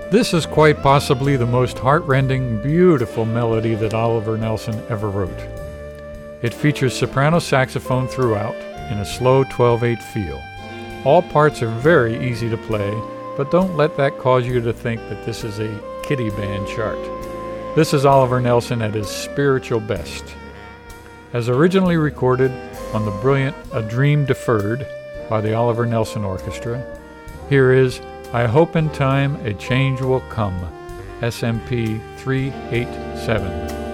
This is quite possibly the most heartrending, beautiful melody that Oliver Nelson ever wrote. It features soprano saxophone throughout in a slow 12/8 feel. All parts are very easy to play, but don't let that cause you to think that this is a kiddie band chart. This is Oliver Nelson at his spiritual best. As originally recorded on the brilliant A Dream Deferred by the Oliver Nelson Orchestra, here is I Hope in Time a Change Will Come, SMP 387.